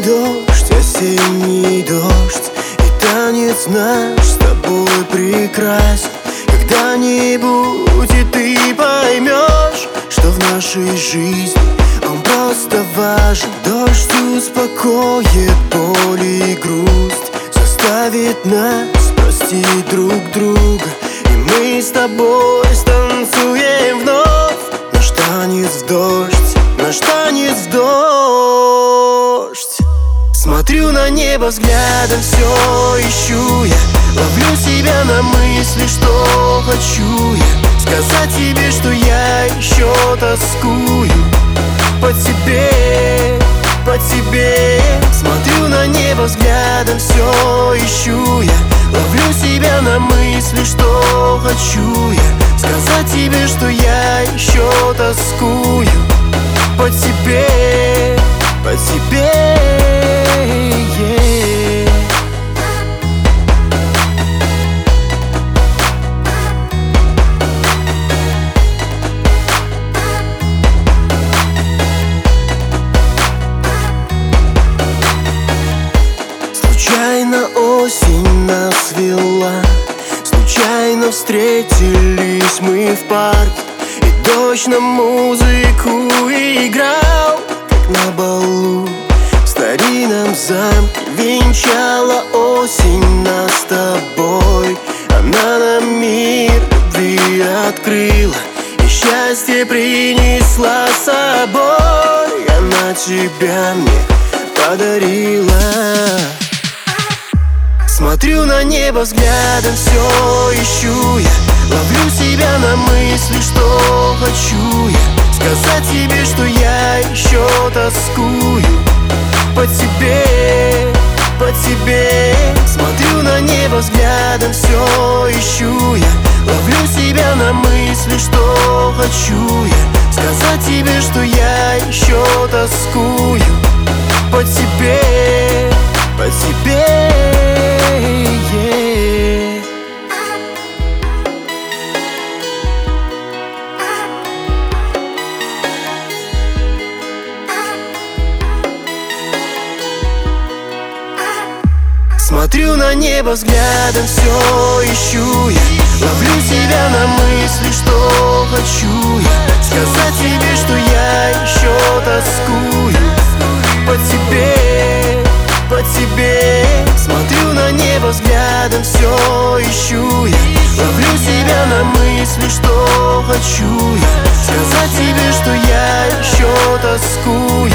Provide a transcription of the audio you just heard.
дождь, осенний дождь, и танец наш с тобой прекрасен. Когда-нибудь и ты поймешь, что в нашей жизни он просто важен. Дождь успокоит боль и грусть, заставит нас простить друг друга, и мы с тобой станцуем вновь наш танец в дождь, наш танец в дождь. Смотрю на небо взглядом, все ищу я, ловлю себя на мысли, что хочу я сказать тебе, что я еще тоскую по тебе, по тебе. Смотрю на небо взглядом, все ищу я, ловлю себя на мысли, что хочу я сказать тебе, что я еще тоскую по тебе, по тебе. Случайно осень нас вела, случайно встретились мы в парке, и дождь на музыку играл, как на балу в старинном замке. Венчала осень нас с тобой, она нам мир любви открыла и счастье принесла с собой. Она тебя мне подарила. Смотрю на небо взглядом, все ищу я, ловлю себя на мысли, что хочу я сказать тебе, что я еще тоскую по тебе, по тебе. Смотрю на небо взглядом, все ищу я, ловлю себя на мысли, что хочу я сказать тебе, что я еще тоскую по тебе, по тебе. Смотрю на небо взглядом, все ищу я, ловлю себя на мысли, что хочу я сказать тебе, что я еще тоскую по тебе, по тебе. Смотрю на небо взглядом, все ищу я, ловлю себя на мысли, что хочу я сказать тебе, что я еще тоскую